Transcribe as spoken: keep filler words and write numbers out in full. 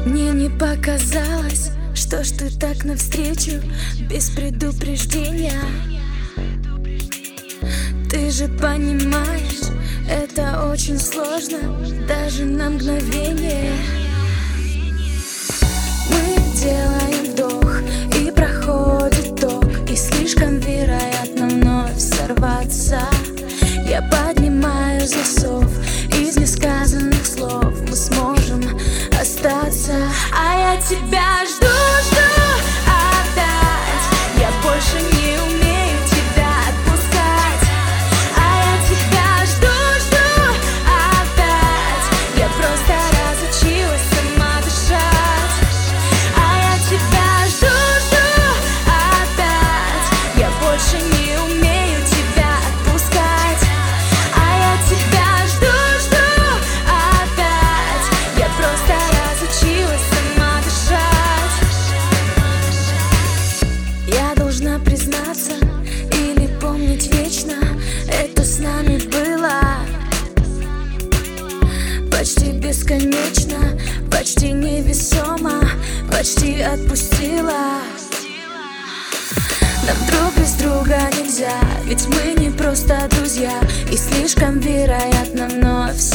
Мне не показалось, что ж ты так навстречу, без предупреждения. Ты же понимаешь, это очень сложно, даже на мгновение. Мы делаем вдох, и проходит ток, и слишком вероятно вновь сорваться. Я поднимаю засов, из несказанных слов мы сможем остаться. А я тебя жду, жду опять. Я больше не умею тебя отпускать. А я тебя жду, жду опять. Я просто разучилась сама дышать. А я тебя жду, жду опять. Я больше не умею тебя отпускать. А я тебя жду, жду опять. Я просто разучилась сама дышать. Я должна признаться или помнить вечно, это с нами было почти бесконечно, почти невесомо, почти отпустила. Нам друг без друга нельзя, ведь мы не просто друзья, и слишком вероятно вновь